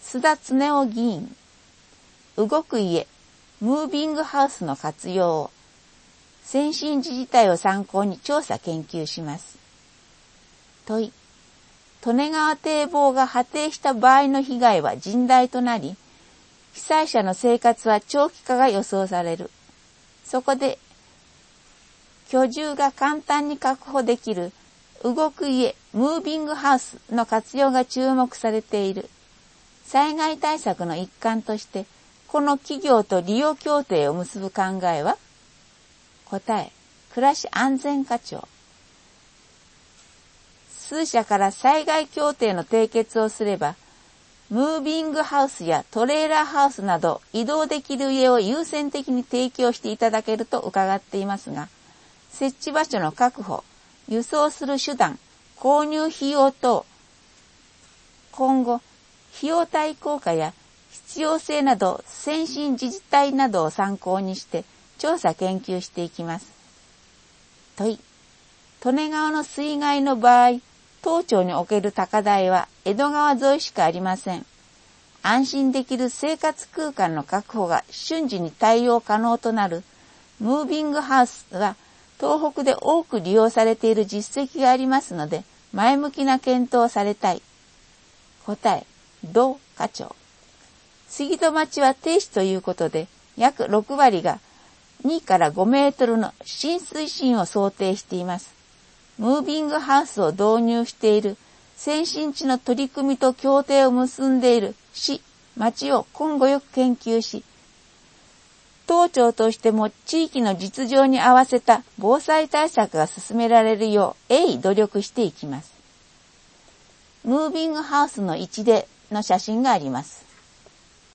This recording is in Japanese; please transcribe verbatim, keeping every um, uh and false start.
須田恒夫議員、動く家、ムービングハウスの活用を、先進自治体を参考に調査研究します。問い、利根川堤防が破堤した場合の被害は甚大となり、被災者の生活は長期化が予想される。そこで、居住が簡単に確保できる動く家、ムービングハウスの活用が注目されている。災害対策の一環として、この企業と利用協定を結ぶ考えは？答え、暮らし安全課長。数社から災害協定の締結をすれば、ムービングハウスやトレーラーハウスなど移動できる家を優先的に提供していただけると伺っていますが、設置場所の確保、輸送する手段、購入費用等、今後、費用対効果や必要性など先進自治体などを参考にして調査研究していきます。問い、利根川の水害の場合、当町における高台は江戸川沿いしかありません。安心できる生活空間の確保が瞬時に対応可能となるムービングハウスは東北で多く利用されている実績がありますので、前向きな検討をされたい。答え、同課長。杉戸町は低地ということで、約ろくわりがにからごメートルの浸水深を想定しています。ムービングハウスを導入している先進地の取り組みと協定を結んでいる市、町を今後よく研究し、当庁としても地域の実情に合わせた防災対策が進められるよう鋭意努力していきます。ムービングハウスの一例の写真があります。